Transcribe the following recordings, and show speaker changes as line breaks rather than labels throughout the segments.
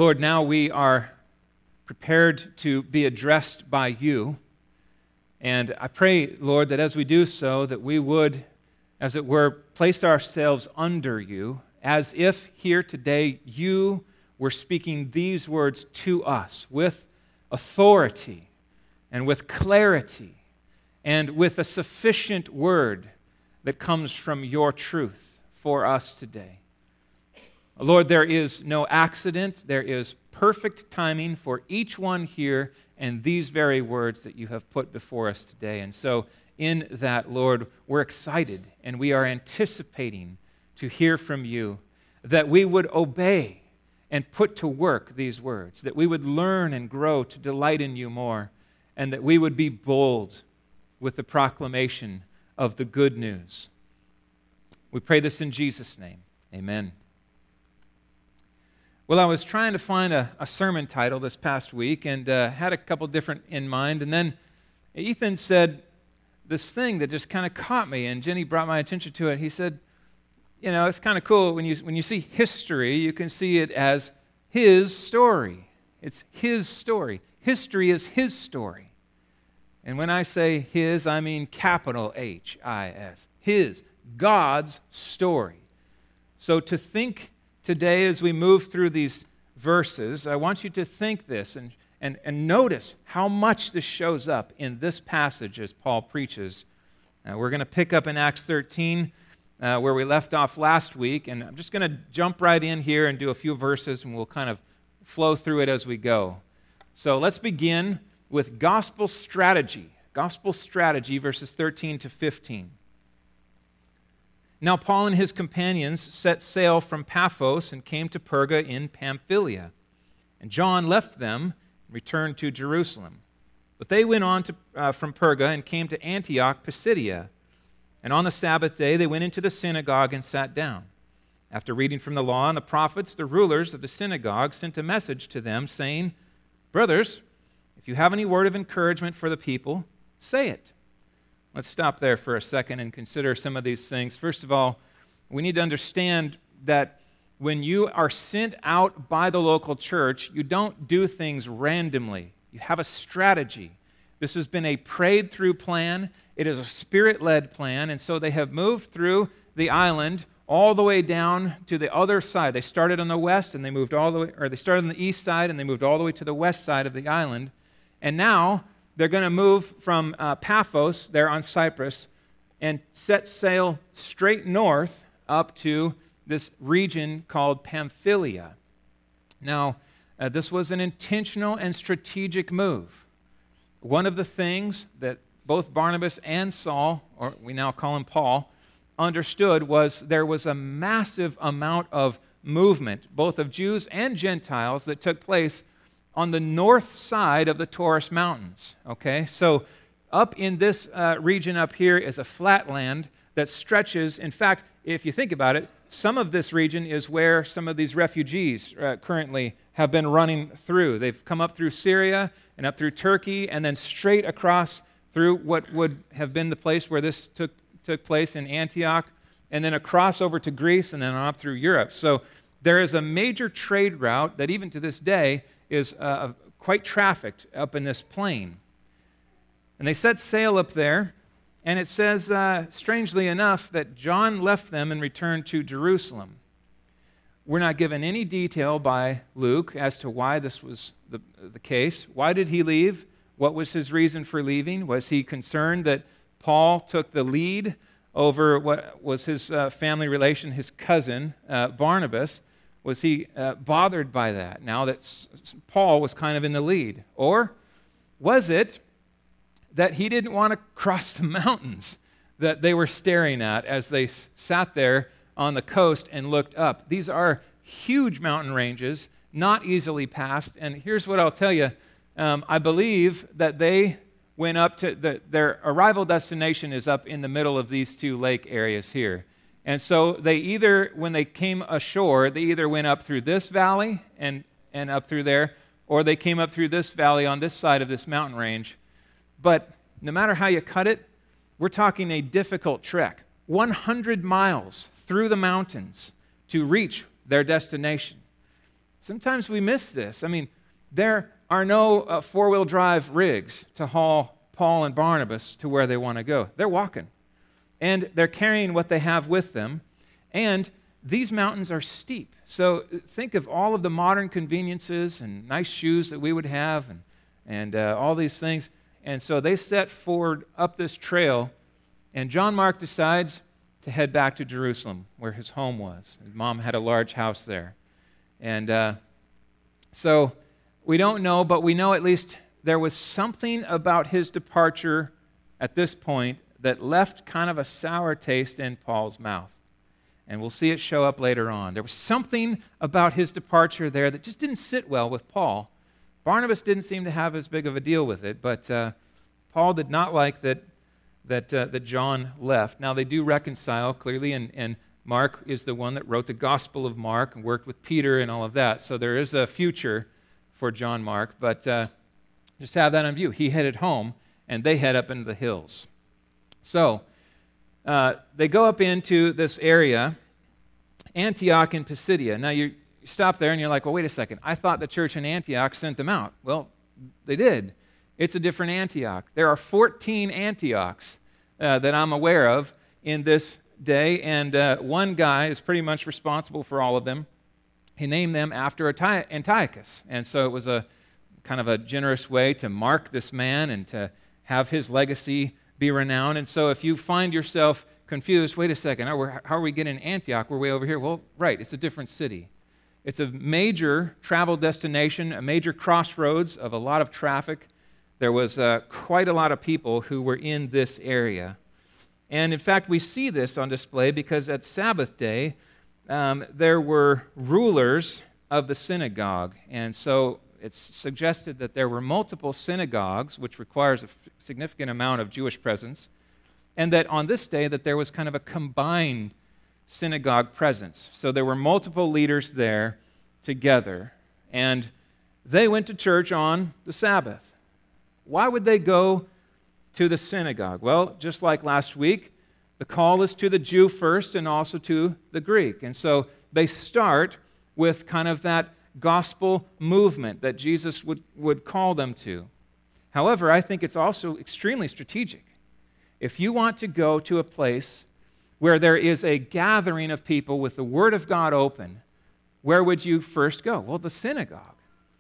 Lord, now we are prepared to be addressed by you. And I pray, Lord, that as we do so, that we would, as it were, place ourselves under you, as if here today you were speaking these words to us with authority and with clarity and with a sufficient word that comes from your truth for us today. Lord, there is no accident. There is perfect timing for each one here and these very words that you have put before us today. And so in that, Lord, we're excited and we are anticipating to hear from you, that we would obey and put to work these words, that we would learn and grow to delight in you more, and that we would be bold with the proclamation of the good news. We pray this in Jesus' name. Amen. Well, I was trying to find a sermon title this past week and had a couple different in mind, and then Ethan said this thing that just kind of caught me, and Jenny brought my attention to it. He said, you know, it's kind of cool when you see history, you can see it as his story. It's his story. History is his story. And when I say his, I mean capital H-I-S. His, God's story. So to think today as we move through these verses, I want you to think this and notice how much this shows up in this passage as Paul preaches. We're going to pick up in Acts 13 where we left off last week, and I'm just going to jump right in here and do a few verses, and we'll kind of flow through it as we go. So let's begin with gospel strategy. Gospel strategy, verses 13 to 15. Now Paul and his companions set sail from Paphos and came to Perga in Pamphylia. And John left them and returned to Jerusalem. But they went on from Perga and came to Antioch, Pisidia. And on the Sabbath day they went into the synagogue and sat down. After reading from the law and the prophets, the rulers of the synagogue sent a message to them, saying, "Brothers, if you have any word of encouragement for the people, say it." Let's stop there for a second and consider some of these things. First of all, we need to understand that when you are sent out by the local church, you don't do things randomly. You have a strategy. This has been a prayed-through plan. It is a Spirit-led plan, and so they have moved through the island all the way down to the other side. They started on the west, and they moved all the way, or they started on the east side, and they moved all the way to the west side of the island. And now they're going to move from Paphos, there on Cyprus, and set sail straight north up to this region called Pamphylia. Now, this was an intentional and strategic move. One of the things that both Barnabas and Saul, or we now call him Paul, understood was there was a massive amount of movement, both of Jews and Gentiles, that took place on the north side of the Taurus Mountains. Okay, so up in this region up here is a flat land that stretches. In fact, if you think about it, some of this region is where some of these refugees currently have been running through. They've come up through Syria and up through Turkey and then straight across through what would have been the place where this took place in Antioch, and then across over to Greece and then on up through Europe. So there is a major trade route that even to this day is quite trafficked up in this plain. And they set sail up there, and it says, strangely enough, that John left them and returned to Jerusalem. We're not given any detail by Luke as to why this was the case. Why did he leave? What was his reason for leaving? Was he concerned that Paul took the lead over what was his family relation, his cousin, Barnabas? Was he bothered by that now that Paul was kind of in the lead? Or was it that he didn't want to cross the mountains that they were staring at as they sat there on the coast and looked up? These are huge mountain ranges, not easily passed. And here's what I'll tell you. I believe that they went up to their arrival destination is up in the middle of these two lake areas here. And so they either, when they came ashore, they either went up through this valley and up through there, or they came up through this valley on this side of this mountain range. But no matter how you cut it, we're talking a difficult trek. 100 miles through the mountains to reach their destination. Sometimes we miss this. I mean, there are no four-wheel drive rigs to haul Paul and Barnabas to where they want to go. They're walking. And they're carrying what they have with them. And these mountains are steep. So think of all of the modern conveniences and nice shoes that we would have and all these things. And so they set forward up this trail, and John Mark decides to head back to Jerusalem, where his home was. His mom had a large house there. And so we don't know, but we know at least there was something about his departure at this point that left kind of a sour taste in Paul's mouth. And we'll see it show up later on. There was something about his departure there that just didn't sit well with Paul. Barnabas didn't seem to have as big of a deal with it, but Paul did not like that John left. Now, they do reconcile clearly, and Mark is the one that wrote the Gospel of Mark and worked with Peter and all of that. So there is a future for John Mark, but just have that in view. He headed home, and they head up into the hills. So they go up into this area, Antioch in Pisidia. Now, you stop there, and you're like, well, wait a second. I thought the church in Antioch sent them out. Well, they did. It's a different Antioch. There are 14 Antiochs that I'm aware of in this day, and one guy is pretty much responsible for all of them. He named them after Antiochus, and so it was a kind of a generous way to mark this man and to have his legacy be renowned. And so if you find yourself confused, wait a second, how are we getting Antioch? We're way over here. Well, right, it's a different city. It's a major travel destination, a major crossroads of a lot of traffic. There was quite a lot of people who were in this area. And in fact, we see this on display because at Sabbath day, there were rulers of the synagogue. And so it's suggested that there were multiple synagogues, which requires a significant amount of Jewish presence, and that on this day that there was kind of a combined synagogue presence. So there were multiple leaders there together, and they went to church on the Sabbath. Why would they go to the synagogue? Well, just like last week, the call is to the Jew first and also to the Greek. And so they start with kind of that gospel movement that Jesus would call them to. However, I think it's also extremely strategic. If you want to go to a place where there is a gathering of people with the Word of God open, where would you first go? Well, the synagogue.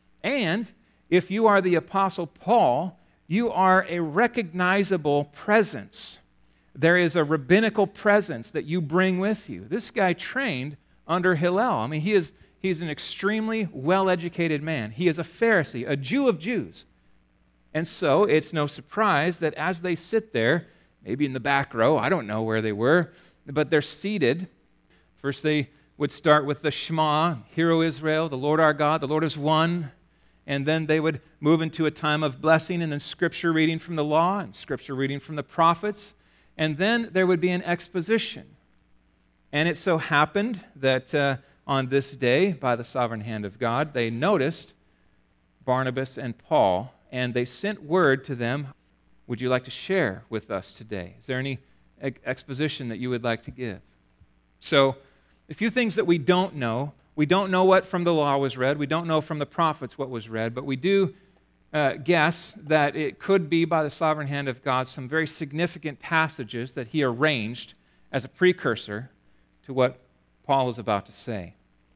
And if you are the Apostle Paul, you are a recognizable presence. There is a rabbinical presence that you bring with you. This guy trained under Hillel. I mean, he's an extremely well-educated man. He is a Pharisee, a Jew of Jews. And so it's no surprise that as they sit there, maybe in the back row, I don't know where they were, but they're seated. First they would start with the Shema, Hear, O Israel, the Lord our God, the Lord is one. And then they would move into a time of blessing and then scripture reading from the law and scripture reading from the prophets. And then there would be an exposition. And it so happened that on this day, by the sovereign hand of God, they noticed Barnabas and Paul, and they sent word to them, would you like to share with us today? Is there any exposition that you would like to give? So, a few things that we don't know. We don't know what from the law was read. We don't know from the prophets what was read, but we do guess that it could be, by the sovereign hand of God, some very significant passages that he arranged as a precursor to what Paul is about to say.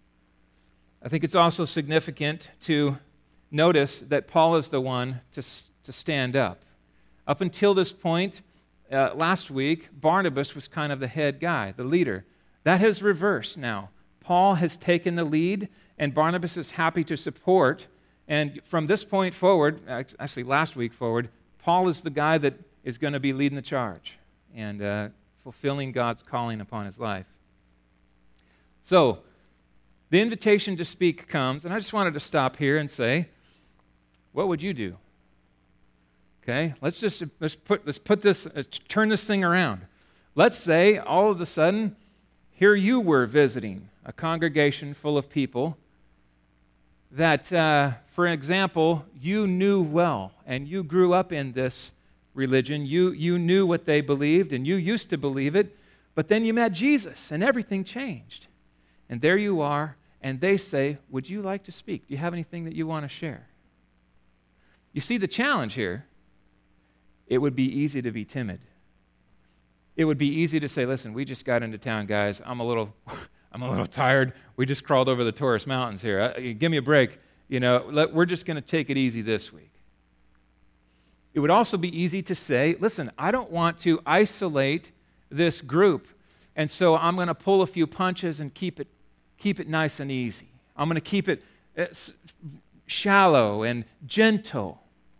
I think it's also significant to notice that Paul is the one to stand up. Up until this point, last week, Barnabas was kind of the head guy, the leader. That has reversed now. Paul has taken the lead, and Barnabas is happy to support. And from this point forward, actually last week forward, Paul is the guy that is going to be leading the charge and fulfilling God's calling upon his life. So, the invitation to speak comes, and I just wanted to stop here and say, what would you do? Okay, let's turn this thing around. Let's say all of a sudden, here you were visiting a congregation full of people that, for example, you knew well, and you grew up in this religion. You knew what they believed, and you used to believe it, but then you met Jesus, and everything changed. And there you are, and they say, would you like to speak? Do you have anything that you want to share? You see the challenge here? It would be easy to be timid. It would be easy to say, listen, we just got into town, guys. I'm a little tired. We just crawled over the Taurus Mountains here. Give me a break. We're just going to take it easy this week. It would also be easy to say, listen, I don't want to isolate this group, and so I'm going to pull a few punches and keep it nice and easy. I'm going to keep it shallow and gentle.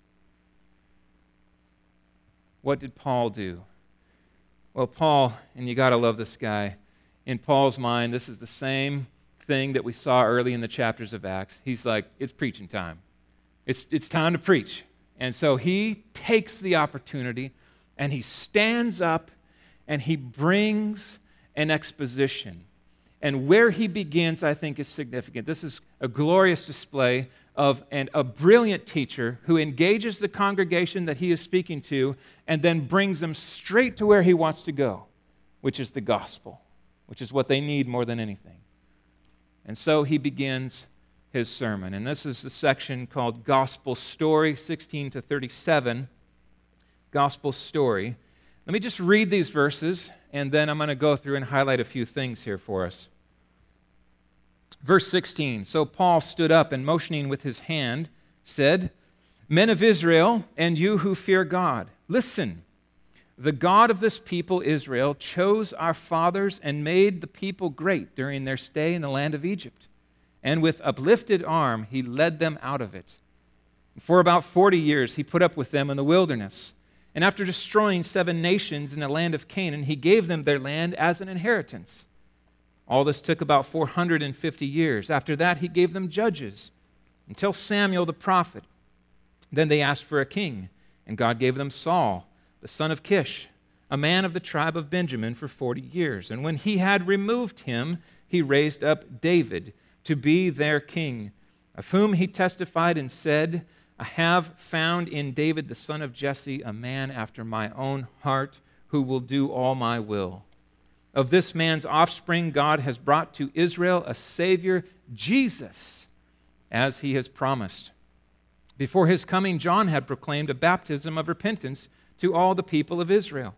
What did Paul do? Well, Paul, and you got to love this guy, in Paul's mind, this is the same thing that we saw early in the chapters of Acts. He's like, it's preaching time. It's time to preach. And so he takes the opportunity and he stands up and he brings an exposition. And where he begins, I think, is significant. This is a glorious display of a brilliant teacher who engages the congregation that he is speaking to and then brings them straight to where he wants to go, which is the gospel, which is what they need more than anything. And so he begins his sermon. And this is the section called Gospel Story, 16 to 37. Gospel Story. Let me just read these verses, and then I'm going to go through and highlight a few things here for us. Verse 16, so Paul stood up and motioning with his hand said, Men of Israel, and you who fear God, listen. The God of this people, Israel, chose our fathers and made the people great during their stay in the land of Egypt. And with uplifted arm, he led them out of it. For about 40 years, he put up with them in the wilderness. And after destroying 7 nations in the land of Canaan, he gave them their land as an inheritance. All this took about 450 years. After that, he gave them judges until Samuel the prophet. Then they asked for a king, and God gave them Saul, the son of Kish, a man of the tribe of Benjamin, for 40 years. And when he had removed him, he raised up David to be their king, of whom he testified and said, I have found in David the son of Jesse a man after my own heart who will do all my will. Of this man's offspring, God has brought to Israel a Savior, Jesus, as he has promised. Before his coming, John had proclaimed a baptism of repentance to all the people of Israel.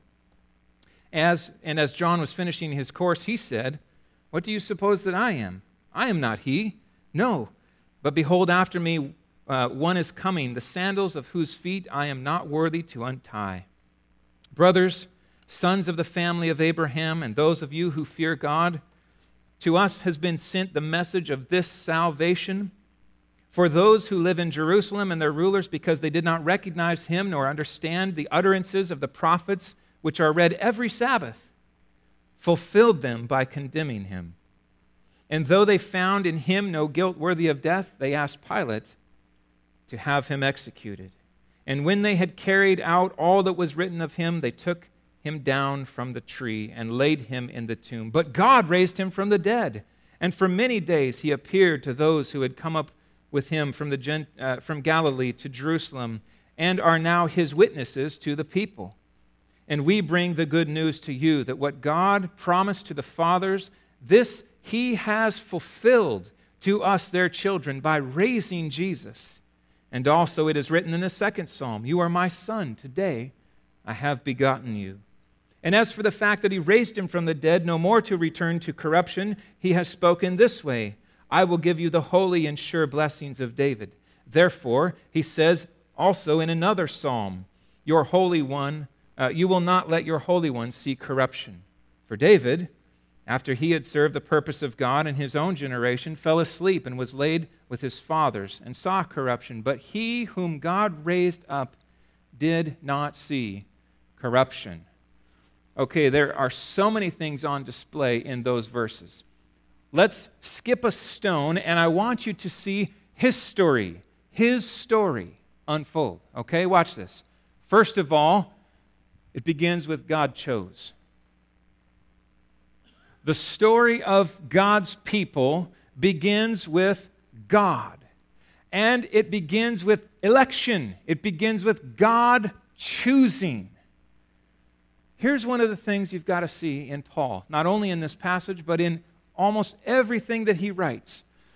As John was finishing his course, he said, What do you suppose that I am? I am not he. No, but behold, after me one is coming, the sandals of whose feet I am not worthy to untie. Brothers, sons of the family of Abraham, and those of you who fear God, to us has been sent the message of this salvation. For those who live in Jerusalem and their rulers, because they did not recognize him nor understand the utterances of the prophets, which are read every Sabbath, fulfilled them by condemning him. And though they found in him no guilt worthy of death, they asked Pilate to have him executed. And when they had carried out all that was written of him, they took him down from the tree and laid him in the tomb. But God raised him from the dead, and for many days he appeared to those who had come up with him from Galilee to Jerusalem, and are now his witnesses to the people. And we bring the good news to you that what God promised to the fathers, this he has fulfilled to us, their children, by raising Jesus. And also it is written in the second psalm, You are my son, today I have begotten you. And as for the fact that he raised him from the dead, no more to return to corruption, he has spoken this way, I will give you the holy and sure blessings of David. Therefore, he says also in another psalm, Your Holy One, you will not let your Holy One see corruption. For David, after he had served the purpose of God in his own generation, fell asleep and was laid with his fathers and saw corruption. But he whom God raised up did not see corruption. Okay, there are so many things on display in those verses. Let's skip a stone, and I want you to see his story unfold. Okay, watch this. First of all, it begins with God chose. The story of God's people begins with God. And it begins with election. It begins with God choosing. Here's one of the things you've got to see in Paul, not only in this passage, but in almost everything that he writes.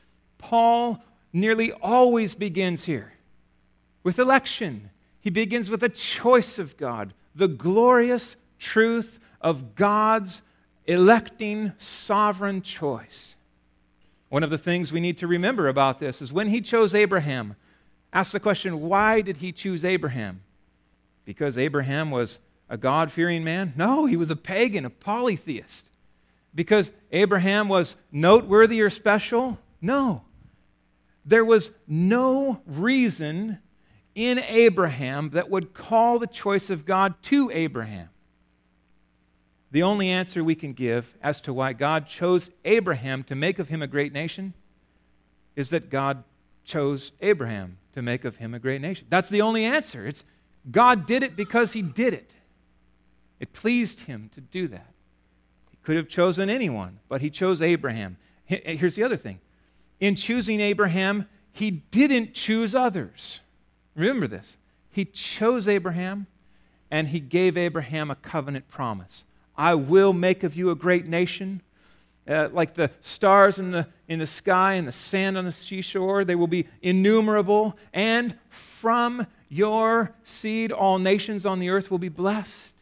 Paul nearly always begins here with election. He begins with a choice of God, the glorious truth of God's electing sovereign choice. One of the things we need to remember about this is when he chose Abraham, ask the question, why did he choose Abraham? Because Abraham was a God-fearing man? No, he was a pagan, a polytheist. Because Abraham was noteworthy or special? No. There was no reason in Abraham that would call the choice of God to Abraham. The only answer we can give as to why God chose Abraham to make of him a great nation is that God chose Abraham to make of him a great nation. That's the only answer. It's God did it because he did it. It pleased him to do that. He could have chosen anyone, but he chose Abraham. Here's the other thing. In choosing Abraham, he didn't choose others. Remember this. He chose Abraham, and he gave Abraham a covenant promise. I will make of you a great nation. Like the stars in the sky and the sand on the seashore, they will be innumerable. And from your seed, all nations on the earth will be blessed.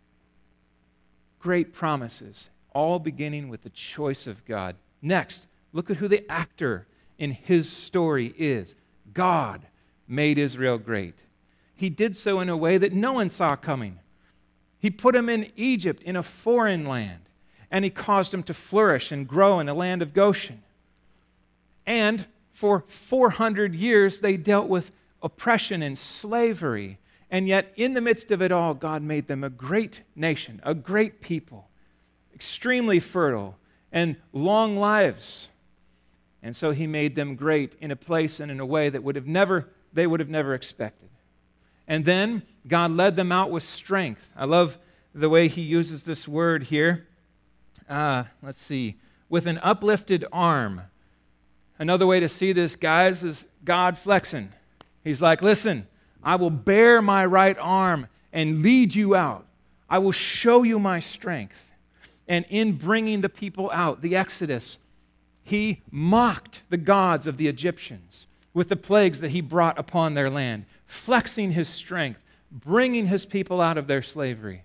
Great promises, all beginning with the choice of God. Next, look at who the actor in his story is. God made Israel great. He did so in a way that no one saw coming. He put him in Egypt, in a foreign land, and he caused him to flourish and grow in the land of Goshen. And for 400 years, they dealt with oppression and slavery. And yet, in the midst of it all, God made them a great nation, a great people, extremely fertile, and long lives. And so he made them great in a place and in a way that they would have never expected. And then God led them out with strength. I love the way he uses this word here. Let's see. With an uplifted arm. Another way to see this, guys, is God flexing. He's like, listen, I will bear my right arm and lead you out. I will show you my strength. And in bringing the people out, the Exodus, he mocked the gods of the Egyptians with the plagues that he brought upon their land, flexing his strength, bringing his people out of their slavery.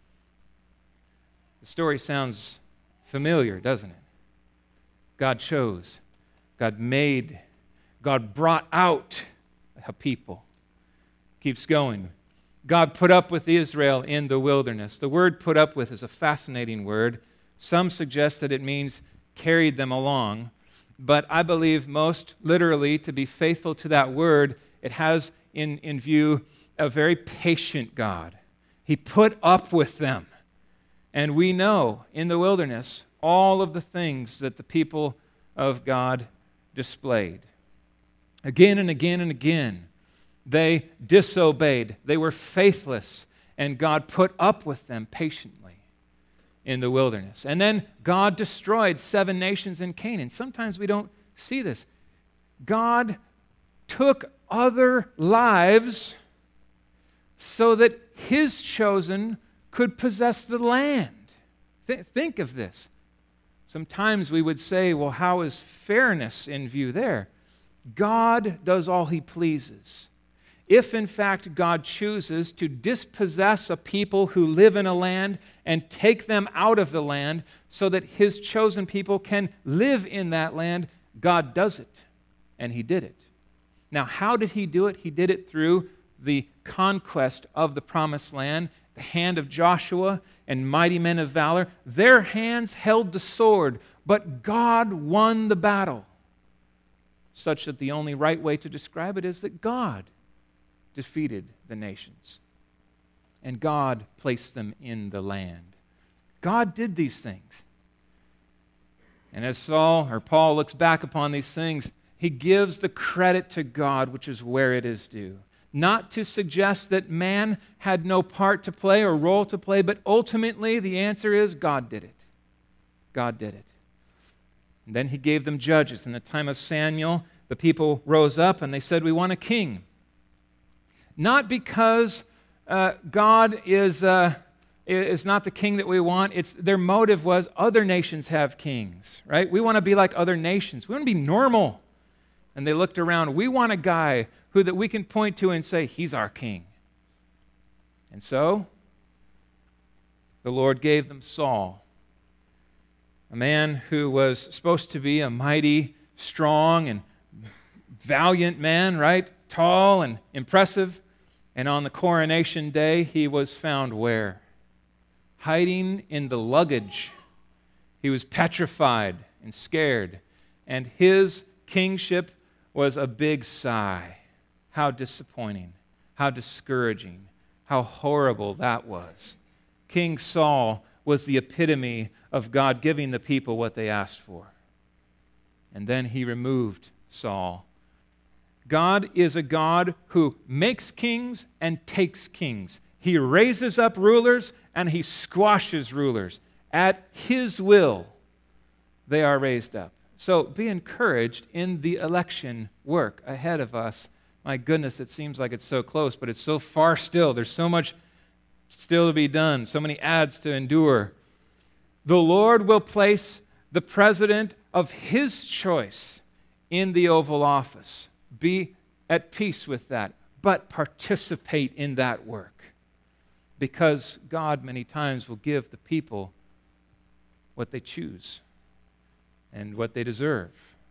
The story sounds familiar, doesn't it? God chose, God made, God brought out a people. Keeps going. God put up with Israel in the wilderness. The word put up with is a fascinating word. Some suggest that it means carried them along. But I believe most literally, to be faithful to that word, it has in view a very patient God. He put up with them. And we know in the wilderness all of the things that the people of God displayed. Again and again and again, they disobeyed. They were faithless. And God put up with them patiently in the wilderness. And then God destroyed 7 nations in Canaan. Sometimes we don't see this. God took other lives so that his chosen could possess the land. Think of this. Sometimes we would say, well, how is fairness in view there? God does all he pleases. If, in fact, God chooses to dispossess a people who live in a land and take them out of the land so that his chosen people can live in that land, God does it. And he did it. Now, how did he do it? He did it through the conquest of the promised land, the hand of Joshua and mighty men of valor. Their hands held the sword, but God won the battle, such that the only right way to describe it is that God defeated the nations. And God placed them in the land. God did these things. And as Paul looks back upon these things, he gives the credit to God, which is where it is due. Not to suggest that man had no part to play or role to play, but ultimately the answer is God did it. God did it. And then he gave them judges. In the time of Samuel, the people rose up and they said, we want a king. Not because God is not the king that we want. Their motive was other nations have kings, right? We want to be like other nations. We want to be normal. And they looked around. We want a guy that we can point to and say, he's our king. And so, the Lord gave them Saul, a man who was supposed to be a mighty, strong, and valiant man, right? Tall and impressive. And on the coronation day, he was found where? Hiding in the luggage. He was petrified and scared. And his kingship was a big sigh. How disappointing, how discouraging, how horrible that was. King Saul was the epitome of God giving the people what they asked for. And then he removed Saul. God is a God who makes kings and takes kings. He raises up rulers and he squashes rulers. At his will, they are raised up. So be encouraged in the election work ahead of us. My goodness, it seems like it's so close, but it's so far still. There's so much still to be done, so many ads to endure. The Lord will place the president of his choice in the Oval Office. Be at peace with that, but participate in that work. Because God many times will give the people what they choose and what they deserve.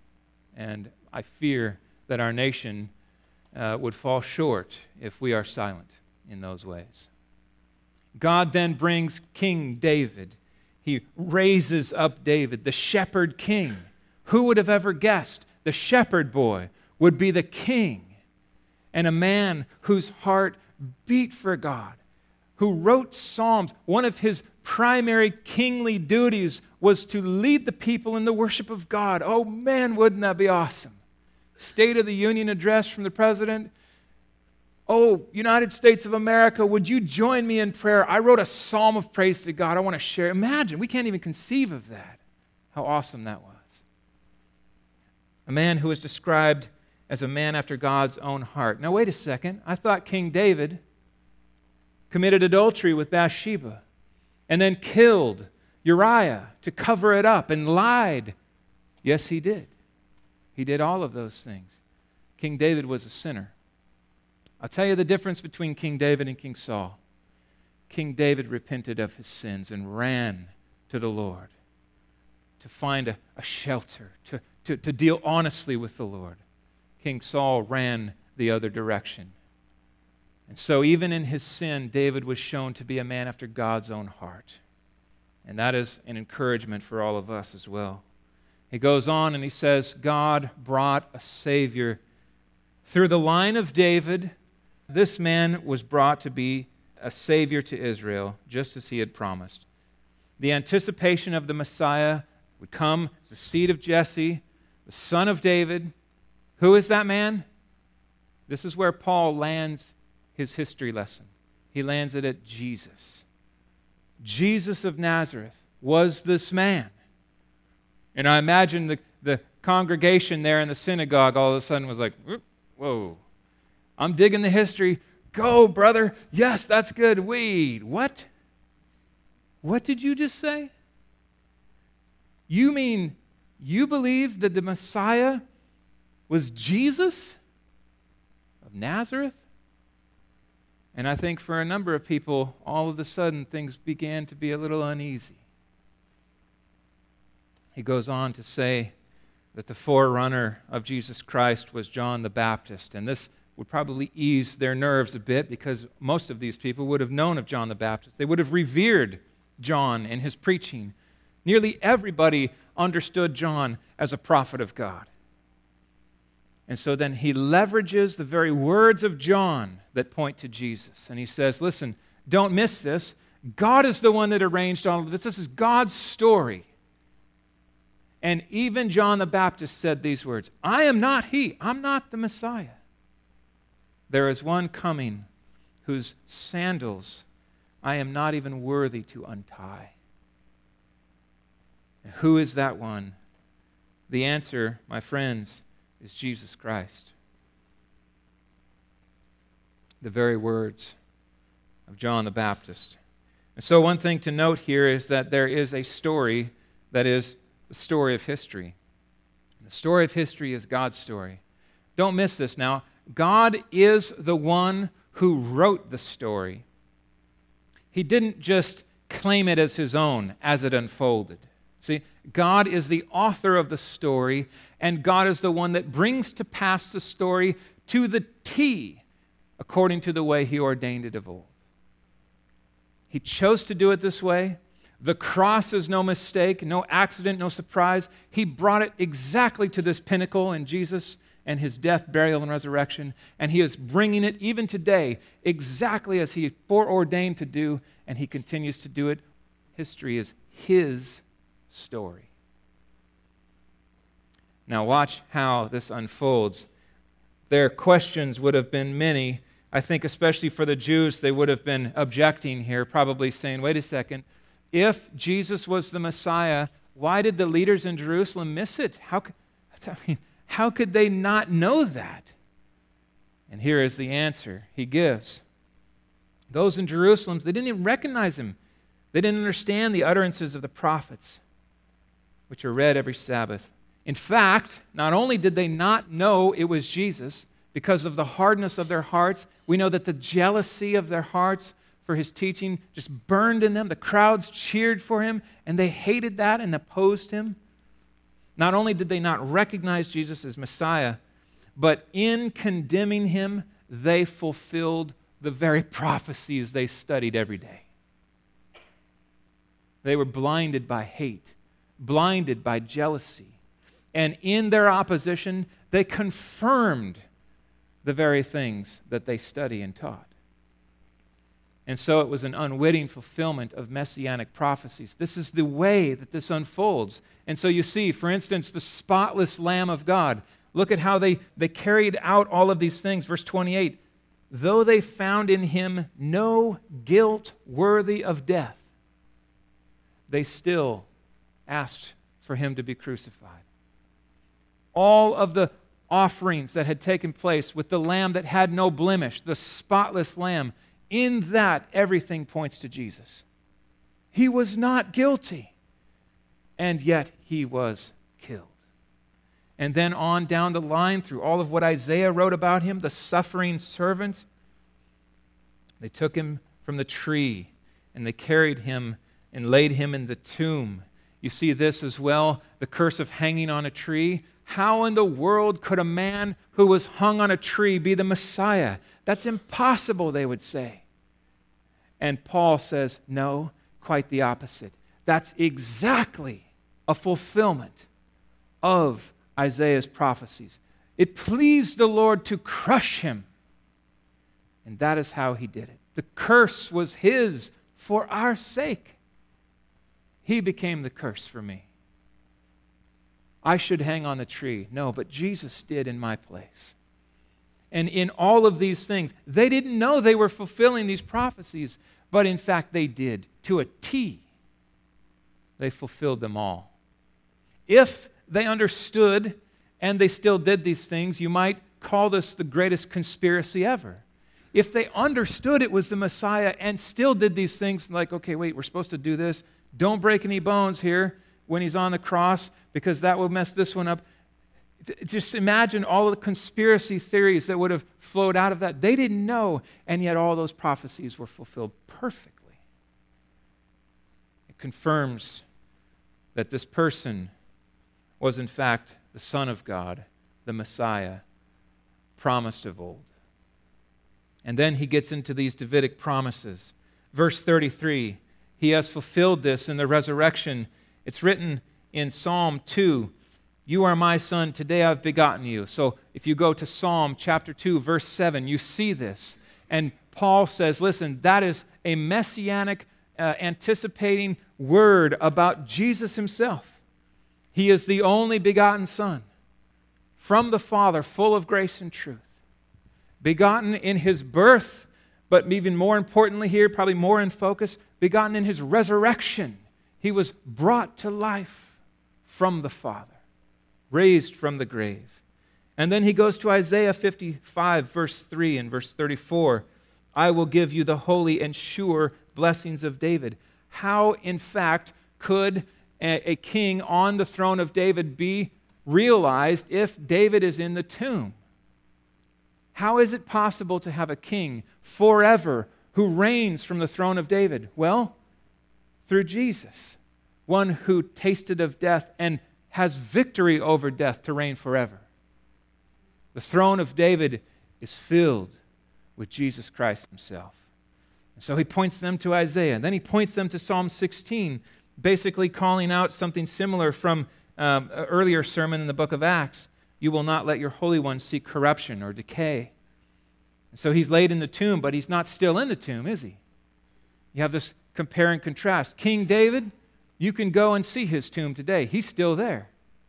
And I fear that our nation would fall short if we are silent in those ways. God then brings King David. He raises up David, the shepherd king. Who would have ever guessed the shepherd boy would be the king, and a man whose heart beat for God, who wrote Psalms? One of his primary kingly duties was to lead the people in the worship of God. Oh man, wouldn't that be awesome? State of the Union address from the president. Oh, United States of America, would you join me in prayer? I wrote a psalm of praise to God. I want to share. Imagine, we can't even conceive of that. How awesome that was. A man who was described as a man after God's own heart. Now, wait a second. I thought King David committed adultery with Bathsheba and then killed Uriah to cover it up and lied. Yes, he did. He did all of those things. King David was a sinner. I'll tell you the difference between King David and King Saul. King David repented of his sins and ran to the Lord to find a shelter, to deal honestly with the Lord. King Saul ran the other direction. And so even in his sin, David was shown to be a man after God's own heart. And that is an encouragement for all of us as well. He goes on and he says, God brought a Savior through the line of David. This man was brought to be a Savior to Israel, just as he had promised. The anticipation of the Messiah would come as the seed of Jesse, the son of David. Who is that man? This is where Paul lands his history lesson. He lands it at Jesus. Jesus of Nazareth was this man. And I imagine the congregation there in the synagogue all of a sudden was like, whoa, I'm digging the history. Go, brother. Yes, that's good. Wait, what? What did you just say? You mean you believe that the Messiah was Jesus of Nazareth? And I think for a number of people, all of a sudden things began to be a little uneasy. He goes on to say that the forerunner of Jesus Christ was John the Baptist. And this would probably ease their nerves a bit because most of these people would have known of John the Baptist. They would have revered John and his preaching. Nearly everybody understood John as a prophet of God. And so then he leverages the very words of John that point to Jesus. And he says, listen, don't miss this. God is the one that arranged all of this. This is God's story. And even John the Baptist said these words, I am not he. I'm not the Messiah. There is one coming whose sandals I am not even worthy to untie. And who is that one? The answer, my friends, is Jesus Christ. The very words of John the Baptist. And so one thing to note here is that there is a story that is the story of history. The story of history is God's story. Don't miss this now. God is the one who wrote the story. He didn't just claim it as his own as it unfolded. See, God is the author of the story, and God is the one that brings to pass the story to the T, according to the way he ordained it of old. He chose to do it this way. The cross is no mistake, no accident, no surprise. He brought it exactly to this pinnacle in Jesus and his death, burial, and resurrection, and he is bringing it even today exactly as he foreordained to do, and he continues to do it. History is his story. Now watch how this unfolds. Their questions would have been many. I think especially for the Jews, they would have been objecting here, probably saying, wait a second, if Jesus was the Messiah, why did the leaders in Jerusalem miss it? How could they not know that? And here is the answer he gives. Those in Jerusalem, they didn't even recognize him. They didn't understand the utterances of the prophets, which are read every Sabbath. In fact, not only did they not know it was Jesus, because of the hardness of their hearts, we know that the jealousy of their hearts for his teaching just burned in them. The crowds cheered for him, and they hated that and opposed him. Not only did they not recognize Jesus as Messiah, but in condemning him, they fulfilled the very prophecies they studied every day. They were blinded by hate, blinded by jealousy. And in their opposition, they confirmed the very things that they study and taught. And so it was an unwitting fulfillment of messianic prophecies. This is the way that this unfolds. And so you see, for instance, the spotless Lamb of God. Look at how they carried out all of these things. Verse 28, though they found in him no guilt worthy of death, they still asked for him to be crucified. All of the offerings that had taken place with the lamb that had no blemish, the spotless lamb, in that everything points to Jesus. He was not guilty, and yet he was killed. And then on down the line through all of what Isaiah wrote about him, the suffering servant, they took him from the tree and they carried him and laid him in the tomb. You see this as well, the curse of hanging on a tree. How in the world could a man who was hung on a tree be the Messiah? That's impossible, they would say. And Paul says, no, quite the opposite. That's exactly a fulfillment of Isaiah's prophecies. It pleased the Lord to crush him, and that is how he did it. The curse was his for our sake. He became the curse for me. I should hang on the tree. No, but Jesus did in my place. And in all of these things, they didn't know they were fulfilling these prophecies, but in fact they did. To a T, they fulfilled them all. If they understood and they still did these things, you might call this the greatest conspiracy ever. If they understood it was the Messiah and still did these things, like, okay, wait, we're supposed to do this. Don't break any bones here when he's on the cross, because that will mess this one up. Just imagine all of the conspiracy theories that would have flowed out of that. They didn't know, and yet all those prophecies were fulfilled perfectly. It confirms that this person was in fact the Son of God, the Messiah, promised of old. And then he gets into these Davidic promises. Verse 33, he has fulfilled this in the resurrection. It's written in Psalm 2, you are my son, today I've begotten you. So if you go to Psalm chapter 2, verse 7, you see this. And Paul says, listen, that is a messianic, anticipating word about Jesus himself. He is the only begotten Son from the Father, full of grace and truth. Begotten in his birth, but even more importantly here, probably more in focus, begotten in his resurrection. He was brought to life from the Father, raised from the grave. And then he goes to Isaiah 55, verse 3 and verse 34. I will give you the holy and sure blessings of David. How, in fact, could a king on the throne of David be realized if David is in the tomb? How is it possible to have a king forever who reigns from the throne of David? Well, through Jesus, one who tasted of death and has victory over death to reign forever. The throne of David is filled with Jesus Christ himself. And so he points them to Isaiah. Then he points them to Psalm 16, basically calling out something similar from an earlier sermon in the book of Acts. You will not let your Holy One see corruption or decay. And so he's laid in the tomb, but he's not still in the tomb, is he? You have this compare and contrast. King David, you can go and see his tomb today. He's still there.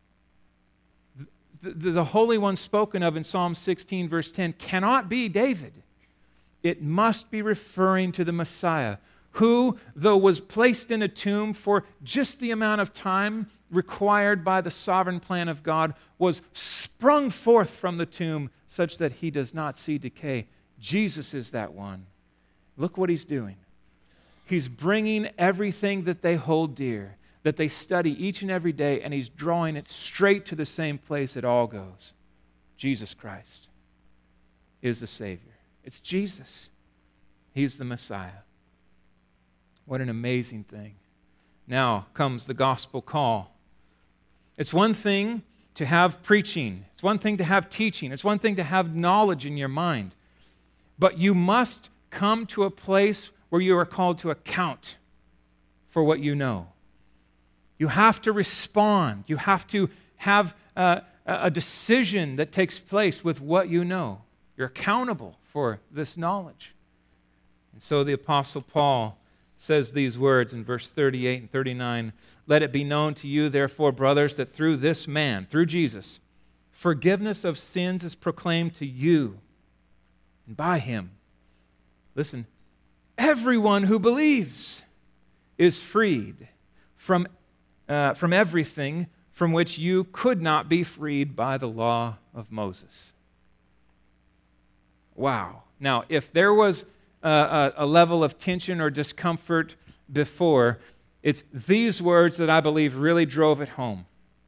The Holy One spoken of in Psalm 16, verse 10, cannot be David. It must be referring to the Messiah, who, though was placed in a tomb for just the amount of time required by the sovereign plan of God, was sprung forth from the tomb such that he does not see decay. Jesus is that one. Look what he's doing. He's bringing everything that they hold dear, that they study each and every day, and he's drawing it straight to the same place it all goes. Jesus Christ is the Savior. It's Jesus. He's the Messiah. What an amazing thing. Now comes the gospel call. It's one thing to have preaching. It's one thing to have teaching. It's one thing to have knowledge in your mind. But you must come to a place where you are called to account for what you know. You have to respond. You have to have a decision that takes place with what you know. You're accountable for this knowledge. And so the Apostle Paul says these words in verse 38 and 39, "Let it be known to you, therefore, brothers, that through this man, through Jesus, forgiveness of sins is proclaimed to you. And by him," listen, "everyone who believes is freed from everything from which you could not be freed by the law of Moses." Wow. Now, if there was a level of tension or discomfort before, it's these words that I believe really drove it home.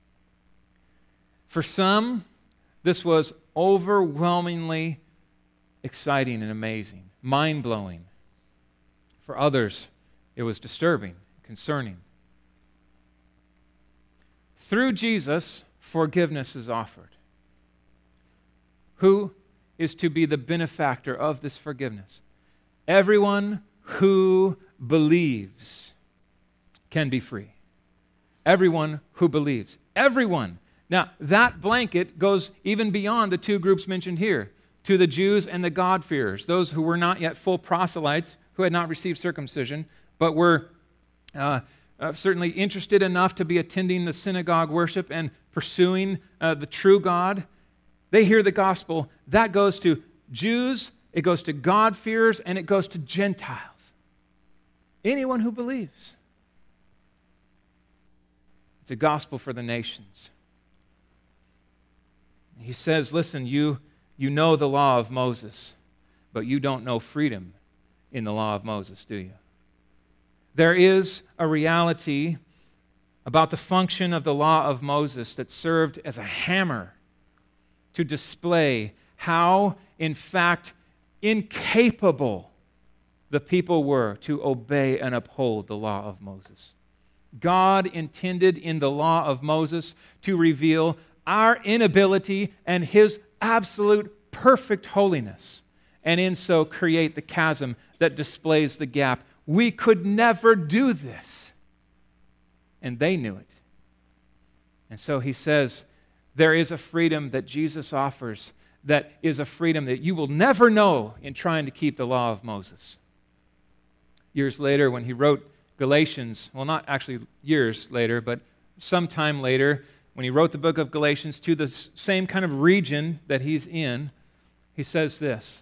For some, this was overwhelmingly exciting and amazing, mind-blowing. For others, it was disturbing, concerning. Through Jesus, forgiveness is offered. Who is to be the benefactor of this forgiveness? Everyone who believes can be free. Everyone who believes. Everyone. Now, that blanket goes even beyond the two groups mentioned here, to the Jews and the God-fearers, those who were not yet full proselytes, who had not received circumcision, but were certainly interested enough to be attending the synagogue worship and pursuing the true God. They hear the gospel. That goes to Jews, it goes to God-fearers, and it goes to Gentiles. Anyone who believes. It's a gospel for the nations. He says, listen, you know the law of Moses, but you don't know freedom in the law of Moses, do you? There is a reality about the function of the law of Moses that served as a hammer to display how, in fact, incapable the people were to obey and uphold the law of Moses. God intended in the law of Moses to reveal our inability and his absolute perfect holiness, and in so create the chasm that displays the gap. We could never do this. And they knew it. And so he says, there is a freedom that Jesus offers that is a freedom that you will never know in trying to keep the law of Moses. Years later, when he wrote Galatians, well, not actually years later, but sometime later, when he wrote the book of Galatians to the same kind of region that he's in, he says this: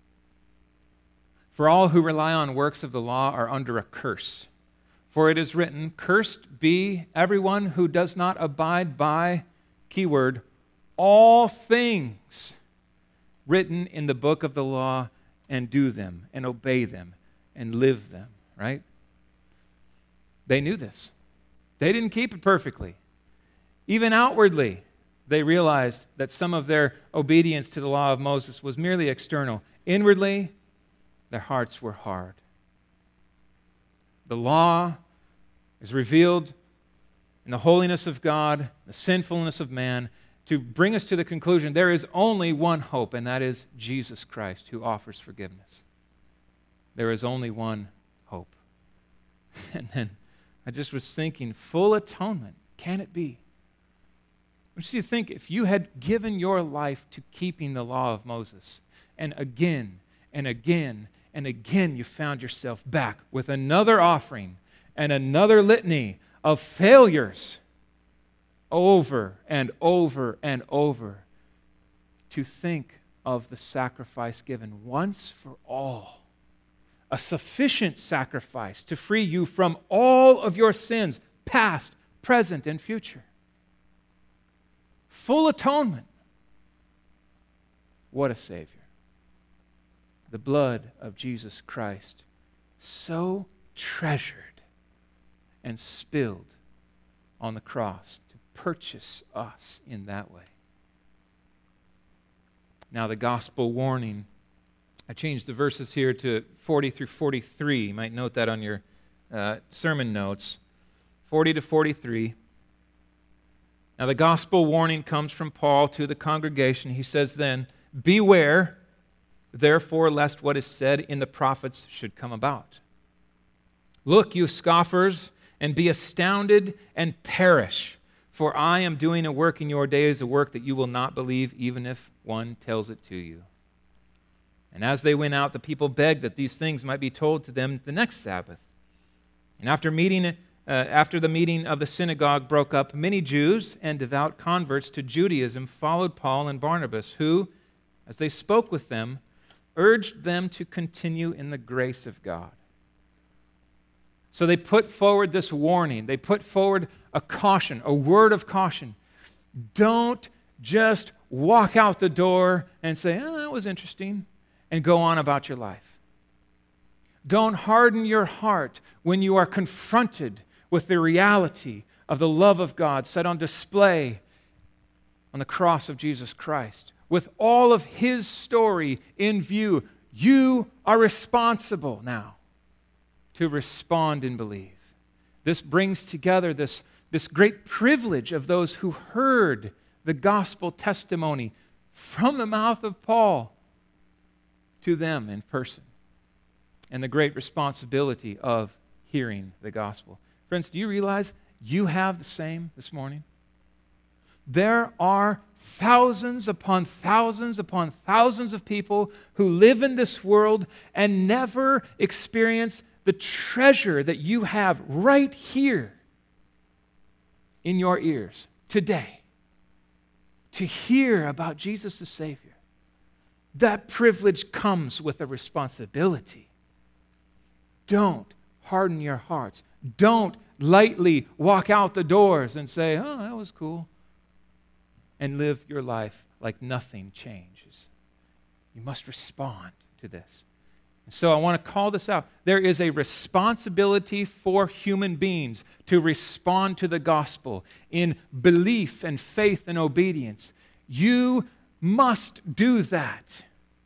"For all who rely on works of the law are under a curse. For it is written, 'Cursed be everyone who does not abide by,'" keyword, "'all things written in the book of the law and do them and obey them and live them,'" right? They knew this. They didn't keep it perfectly. Even outwardly, they realized that some of their obedience to the law of Moses was merely external. Inwardly, their hearts were hard. The law is revealed in the holiness of God, the sinfulness of man, to bring us to the conclusion there is only one hope, and that is Jesus Christ, who offers forgiveness. There is only one hope. And then I just was thinking, full atonement, can it be? I want you to think, if you had given your life to keeping the law of Moses, and again and again and again you found yourself back with another offering and another litany of failures over and over and over, to think of the sacrifice given once for all, a sufficient sacrifice to free you from all of your sins, past, present, and future. Full atonement. What a Savior. The blood of Jesus Christ, so treasured and spilled on the cross to purchase us in that way. Now, the gospel warning, I changed the verses here to 40 through 43. You might note that on your sermon notes. 40 to 43. Now, the gospel warning comes from Paul to the congregation. He says then, "Beware, therefore, lest what is said in the prophets should come about. Look, you scoffers, and be astounded and perish, for I am doing a work in your days, a work that you will not believe, even if one tells it to you." And as they went out, the people begged that these things might be told to them the next Sabbath. And after the meeting of the synagogue broke up, many Jews and devout converts to Judaism followed Paul and Barnabas, who, as they spoke with them, urged them to continue in the grace of God. So they put forward this warning. They put forward a caution, a word of caution. Don't just walk out the door and say, "Oh, that was interesting," and go on about your life. Don't harden your heart when you are confronted with the reality of the love of God set on display on the cross of Jesus Christ. With all of His story in view, you are responsible now to respond and believe. This brings together this great privilege of those who heard the gospel testimony from the mouth of Paul to them in person, and the great responsibility of hearing the gospel. Friends, do you realize you have the same this morning? There are thousands upon thousands upon thousands of people who live in this world and never experience the treasure that you have right here in your ears today, to hear about Jesus the Savior. That privilege comes with a responsibility. Don't harden your hearts. Don't lightly walk out the doors and say, "Oh, that was cool," and live your life like nothing changes. You must respond to this. And so I want to call this out. There is a responsibility for human beings to respond to the gospel in belief and faith and obedience. You must do that.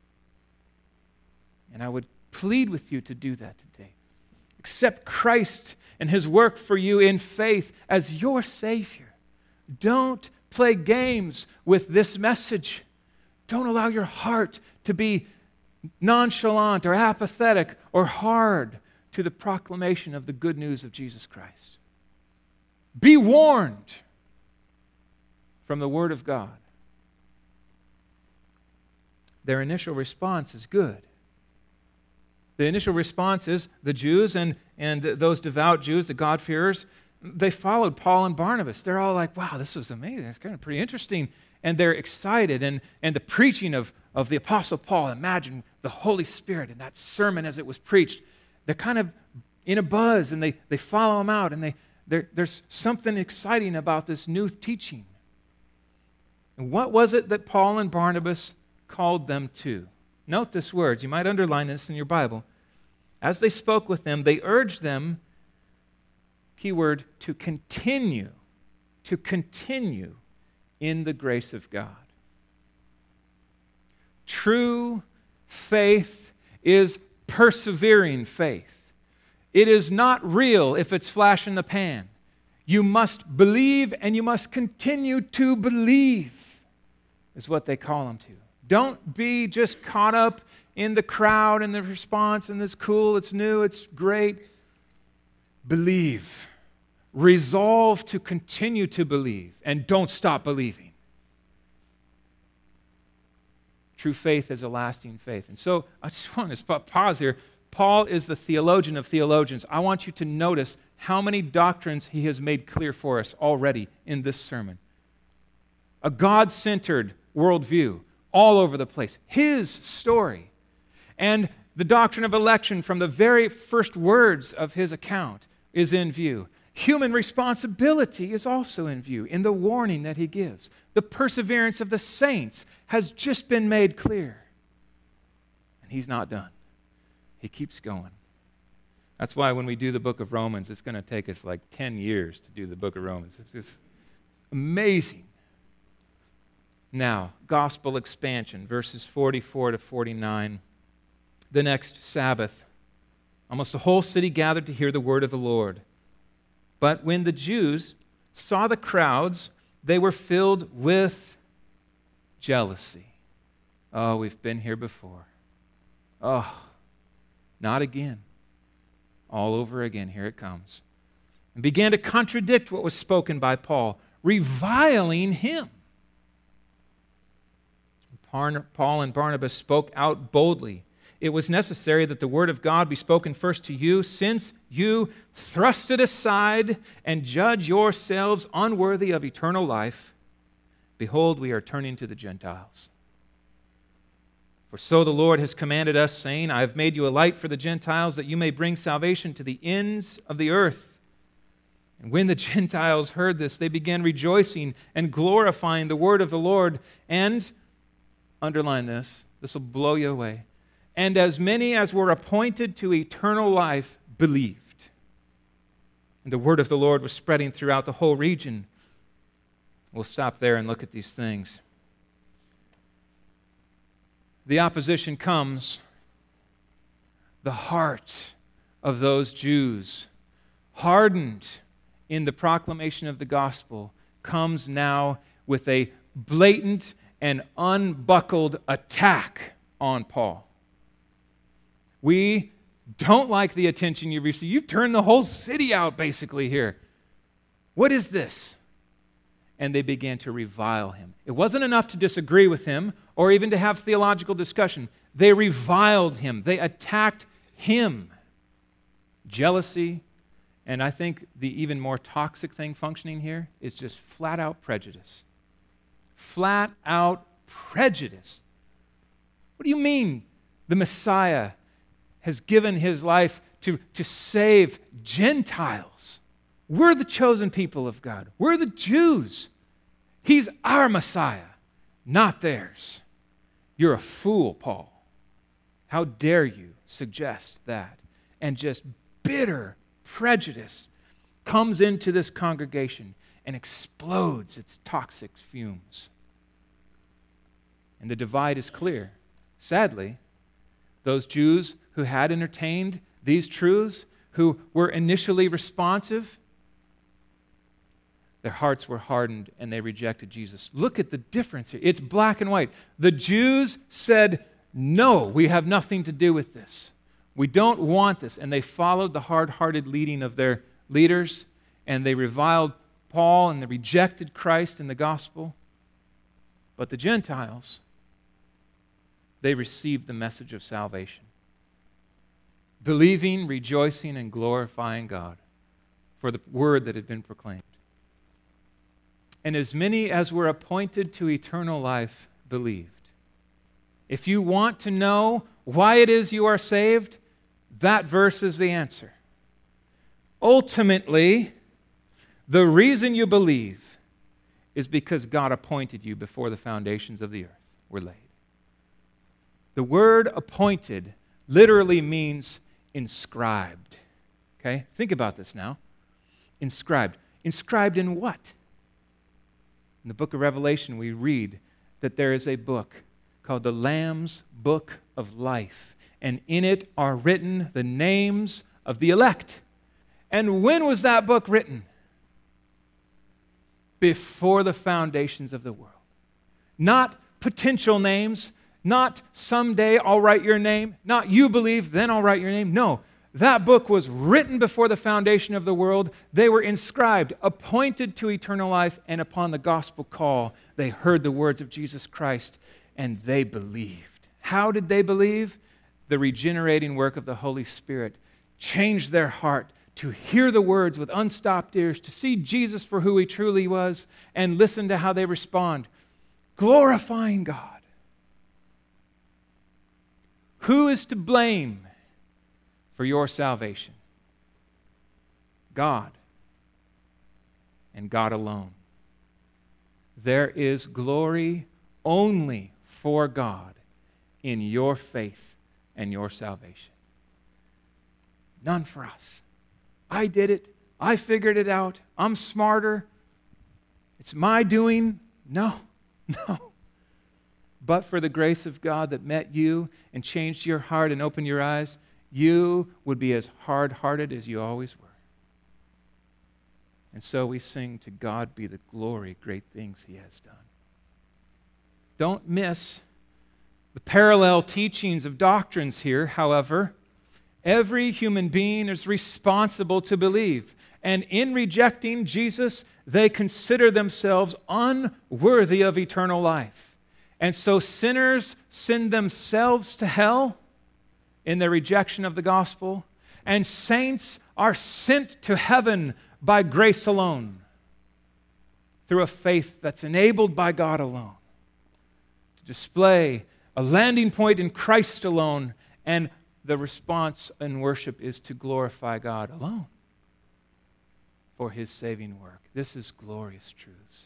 And I would plead with you to do that today. Accept Christ and His work for you in faith as your Savior. Don't play games with this message. Don't allow your heart to be nonchalant or apathetic or hard to the proclamation of the good news of Jesus Christ. Be warned from the Word of God. Their initial response is good. The initial response is the Jews and those devout Jews, the God-fearers, they followed Paul and Barnabas. They're all like, "Wow, this was amazing. It's kind of pretty interesting." And they're excited. And the preaching of the Apostle Paul, imagine the Holy Spirit and that sermon as it was preached. They're kind of in a buzz, and they follow him out, and there's something exciting about this new teaching. And what was it that Paul and Barnabas called them to? Note this words. You might underline this in your Bible. As they spoke with them, they urged them, keyword, to continue in the grace of God. True faith is persevering faith. It is not real if it's flash in the pan. You must believe and you must continue to believe, is what they call them to. Don't be just caught up in the crowd and the response and it's cool, it's new, it's great. Believe. Resolve to continue to believe and don't stop believing. True faith is a lasting faith. And so I just want to pause here. Paul is the theologian of theologians. I want you to notice how many doctrines he has made clear for us already in this sermon. A God-centered worldview all over the place. His story. And the doctrine of election from the very first words of his account is in view. Human responsibility is also in view in the warning that he gives. The perseverance of the saints has just been made clear. And he's not done. He keeps going. That's why when we do the book of Romans, it's going to take us like 10 years to do the book of Romans. It's amazing. Now, gospel expansion, verses 44 to 49. The next Sabbath, almost the whole city gathered to hear the word of the Lord. But when the Jews saw the crowds, they were filled with jealousy. Oh, we've been here before. Oh, not again. All over again, here it comes. And began to contradict what was spoken by Paul, reviling him. Paul and Barnabas spoke out boldly. It was necessary that the word of God be spoken first to you, since you thrust it aside and judge yourselves unworthy of eternal life. Behold, we are turning to the Gentiles. For so the Lord has commanded us, saying, I have made you a light for the Gentiles, that you may bring salvation to the ends of the earth. And when the Gentiles heard this, they began rejoicing and glorifying the word of the Lord. And, underline this will blow you away. And as many as were appointed to eternal life believed. And the word of the Lord was spreading throughout the whole region. We'll stop there and look at these things. The opposition comes. The heart of those Jews, hardened in the proclamation of the gospel, comes now with a blatant and unbuckled attack on Paul. We don't like the attention you've received. You've turned the whole city out, basically, here. What is this? And they began to revile him. It wasn't enough to disagree with him or even to have theological discussion. They reviled him. They attacked him. Jealousy, and I think the even more toxic thing functioning here is just flat-out prejudice. Flat-out prejudice. What do you mean the Messiah has given his life to save Gentiles? We're the chosen people of God. We're the Jews. He's our Messiah, not theirs. You're a fool, Paul. How dare you suggest that? And just bitter prejudice comes into this congregation and explodes its toxic fumes. And the divide is clear. Sadly, those Jews who had entertained these truths, who were initially responsive, their hearts were hardened and they rejected Jesus. Look at the difference here. It's black and white. The Jews said, no, we have nothing to do with this. We don't want this. And they followed the hard-hearted leading of their leaders, and they reviled Paul and they rejected Christ and the gospel. But the Gentiles, they received the message of salvation, believing, rejoicing, and glorifying God for the word that had been proclaimed. And as many as were appointed to eternal life believed. If you want to know why it is you are saved, that verse is the answer. Ultimately, the reason you believe is because God appointed you before the foundations of the earth were laid. The word appointed literally means inscribed. Okay? Think about this now. Inscribed. Inscribed in what? In the book of Revelation, we read that there is a book called the Lamb's Book of Life, and in it are written the names of the elect. And when was that book written? Before the foundations of the world. Not potential names, not someday I'll write your name, not you believe, then I'll write your name. No, that book was written before the foundation of the world. They were inscribed, appointed to eternal life, and upon the gospel call, they heard the words of Jesus Christ, and they believed. How did they believe? The regenerating work of the Holy Spirit changed their heart to hear the words with unstopped ears, to see Jesus for who he truly was, and listen to how they respond, glorifying God. Who is to blame for your salvation? God, and God alone. There is glory only for God in your faith and your salvation. None for us. I did it. I figured it out. I'm smarter. It's my doing. No. But for the grace of God that met you and changed your heart and opened your eyes, you would be as hard-hearted as you always were. And so we sing, to God be the glory, great things he has done. Don't miss the parallel teachings of doctrines here, however. Every human being is responsible to believe. And in rejecting Jesus, they consider themselves unworthy of eternal life. And so sinners send themselves to hell in their rejection of the gospel, and saints are sent to heaven by grace alone, through a faith that's enabled by God alone, to display a landing point in Christ alone, and the response in worship is to glorify God alone for his saving work. This is glorious truths.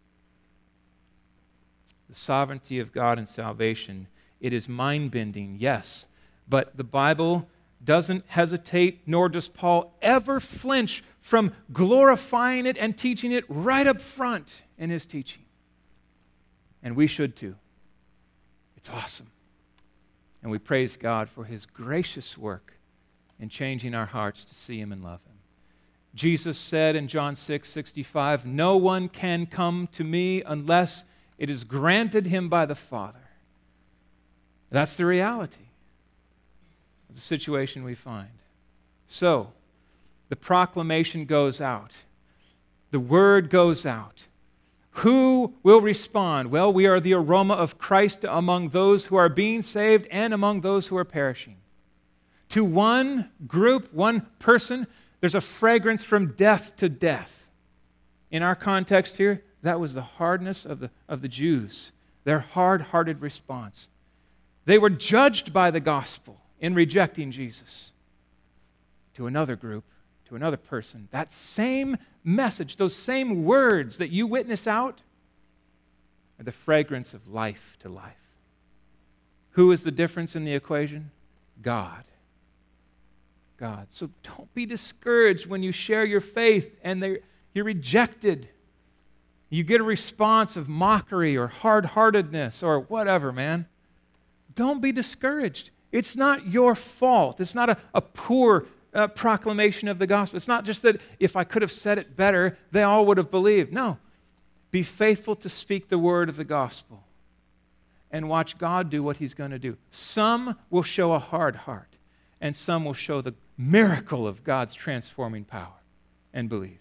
The sovereignty of God in salvation, it is mind-bending, yes, but the Bible doesn't hesitate, nor does Paul ever flinch from glorifying it and teaching it right up front in his teaching. And we should too. It's awesome. And we praise God for his gracious work in changing our hearts to see him and love him. Jesus said in John 6:65, "No one can come to me unless it is granted him by the Father." That's the reality of the situation we find. So, the proclamation goes out. The word goes out. Who will respond? Well, we are the aroma of Christ among those who are being saved and among those who are perishing. To one group, one person, there's a fragrance from death to death. In our context here, that was the hardness of the Jews, their hard-hearted response. They were judged by the gospel in rejecting Jesus. To another group, to another person, that same message, those same words that you witness out are the fragrance of life to life. Who is the difference in the equation? God. God. So don't be discouraged when you share your faith and you're rejected. You get a response of mockery or hard-heartedness or whatever, man. Don't be discouraged. It's not your fault. It's not a poor proclamation of the gospel. It's not just that if I could have said it better, they all would have believed. No. Be faithful to speak the word of the gospel and watch God do what he's going to do. Some will show a hard heart, and some will show the miracle of God's transforming power and believe.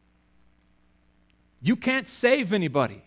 You can't save anybody.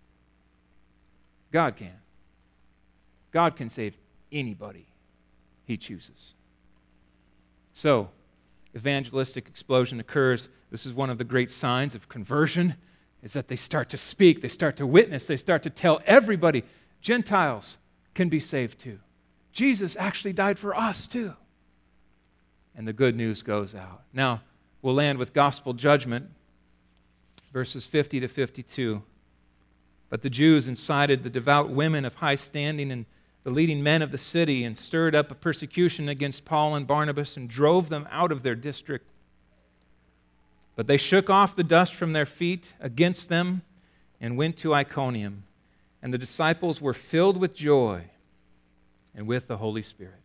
God can. God can save anybody he chooses. So, evangelistic explosion occurs. This is one of the great signs of conversion, is that they start to speak, they start to witness, they start to tell everybody, Gentiles can be saved too. Jesus actually died for us too. And the good news goes out. Now, we'll land with gospel judgment, verses 50 to 52. But the Jews incited the devout women of high standing and the leading men of the city and stirred up a persecution against Paul and Barnabas and drove them out of their district. But they shook off the dust from their feet against them and went to Iconium, and the disciples were filled with joy and with the Holy Spirit.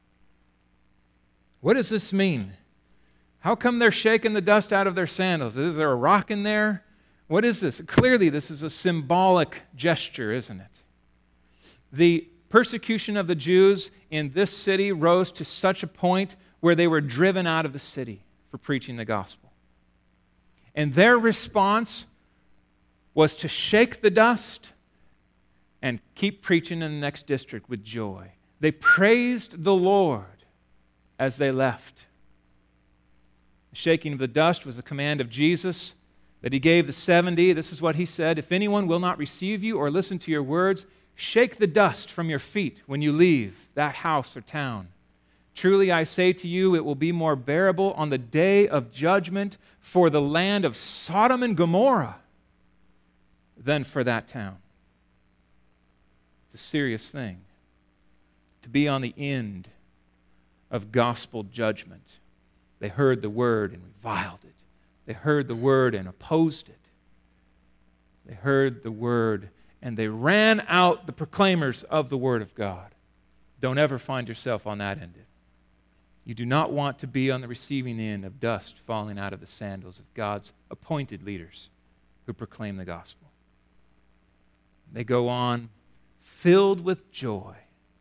What does this mean? How come they're shaking the dust out of their sandals? Is there a rock in there? What is this? Clearly, this is a symbolic gesture, isn't it? The persecution of the Jews in this city rose to such a point where they were driven out of the city for preaching the gospel. And their response was to shake the dust and keep preaching in the next district with joy. They praised the Lord as they left. The shaking of the dust was the command of Jesus that he gave the 70. This is what he said: if anyone will not receive you or listen to your words, shake the dust from your feet when you leave that house or town. Truly I say to you, it will be more bearable on the day of judgment for the land of Sodom and Gomorrah than for that town. It's a serious thing to be on the end of gospel judgment. They heard the word and reviled it. They heard the word and opposed it. They heard the word and they ran out the proclaimers of the word of God. Don't ever find yourself on that end. You do not want to be on the receiving end of dust falling out of the sandals of God's appointed leaders who proclaim the gospel. They go on filled with joy.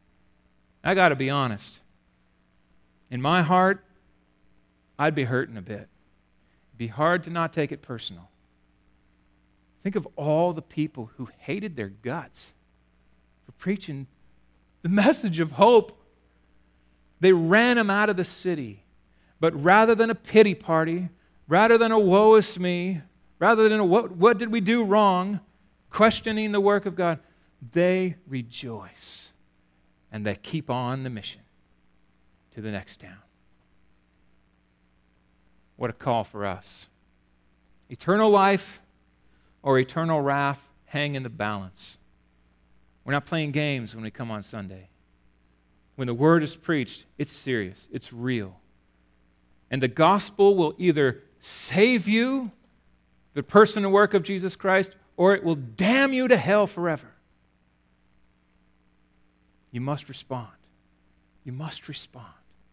I got to be honest. In my heart, I'd be hurting a bit. It'd be hard to not take it personal. Think of all the people who hated their guts for preaching the message of hope. They ran him out of the city. But rather than a pity party, rather than a woe is me, rather than a what did we do wrong, questioning the work of God, they rejoice and they keep on the mission to the next town. What a call for us. Eternal life or eternal wrath hang in the balance. We're not playing games when we come on Sunday. When the word is preached, it's serious, it's real. And the gospel will either save you, the person and work of Jesus Christ, or it will damn you to hell forever. You must respond. You must respond.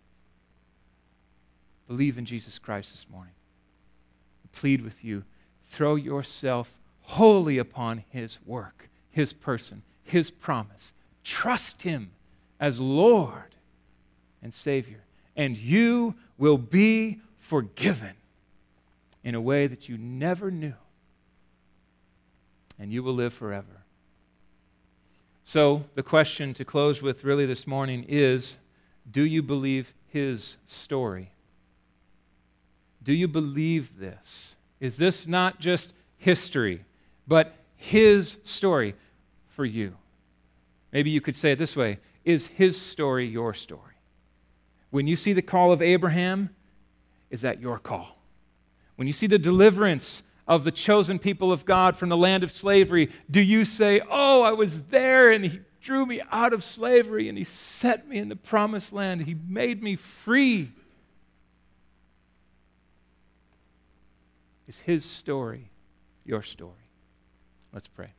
Believe in Jesus Christ this morning. I plead with you, throw yourself wholly upon His work, His person, His promise. Trust Him as Lord and Savior, and you will be forgiven in a way that you never knew, and you will live forever. So the question to close with really this morning is, do you believe His story? Do you believe this? Is this not just history, but His story for you? Maybe you could say it this way: is His story your story? When you see the call of Abraham, is that your call? When you see the deliverance of the chosen people of God from the land of slavery, do you say, oh, I was there and He drew me out of slavery and He set me in the promised land. He made me free. Is His story your story? Let's pray.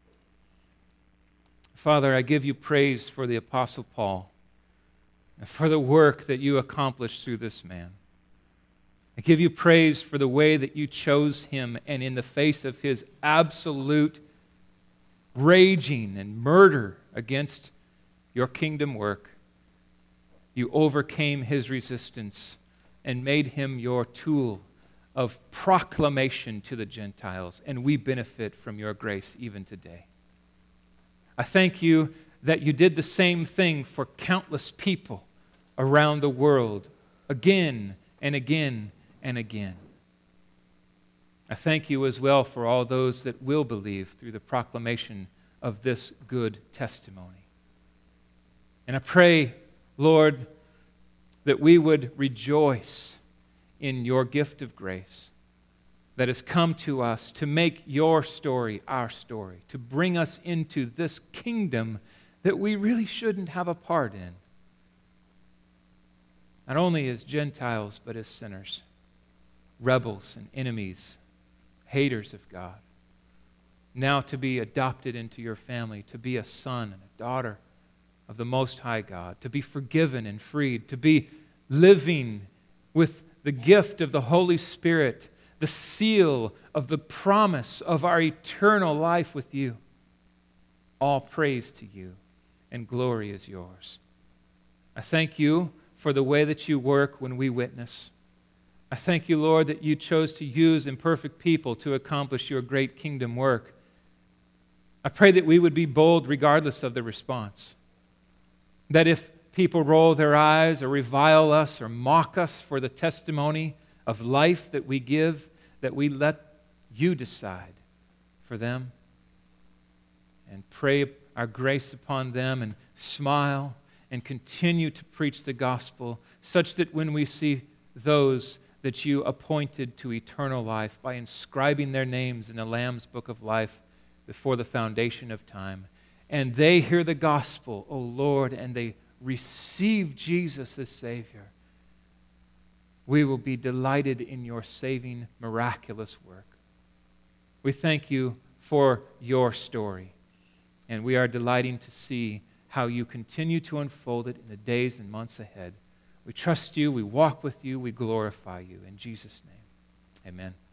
Father, I give you praise for the Apostle Paul and for the work that you accomplished through this man. I give you praise for the way that you chose him, and in the face of his absolute raging and murder against your kingdom work, you overcame his resistance and made him your tool of proclamation to the Gentiles, and we benefit from your grace even today. I thank you that you did the same thing for countless people around the world, again and again and again. I thank you as well for all those that will believe through the proclamation of this good testimony. And I pray, Lord, that we would rejoice in your gift of grace that has come to us to make your story our story, to bring us into this kingdom that we really shouldn't have a part in. Not only as Gentiles, but as sinners, rebels and enemies, haters of God. now to be adopted into your family, to be a son and a daughter of the Most High God, to be forgiven and freed, to be living with the gift of the Holy Spirit, the seal of the promise of our eternal life with you. All praise to you and glory is yours. I thank you for the way that you work when we witness. I thank you, Lord, that you chose to use imperfect people to accomplish your great kingdom work. I pray that we would be bold regardless of the response. That if people roll their eyes or revile us or mock us for the testimony of life that we give, that we let you decide for them and pray our grace upon them and smile and continue to preach the gospel such that when we see those that you appointed to eternal life by inscribing their names in the Lamb's book of life before the foundation of time, and they hear the gospel, O Lord, and they receive Jesus as Savior, we will be delighted in your saving, miraculous work. We thank you for your story, and we are delighting to see how you continue to unfold it in the days and months ahead. We trust you, we walk with you, we glorify you. In Jesus' name, amen.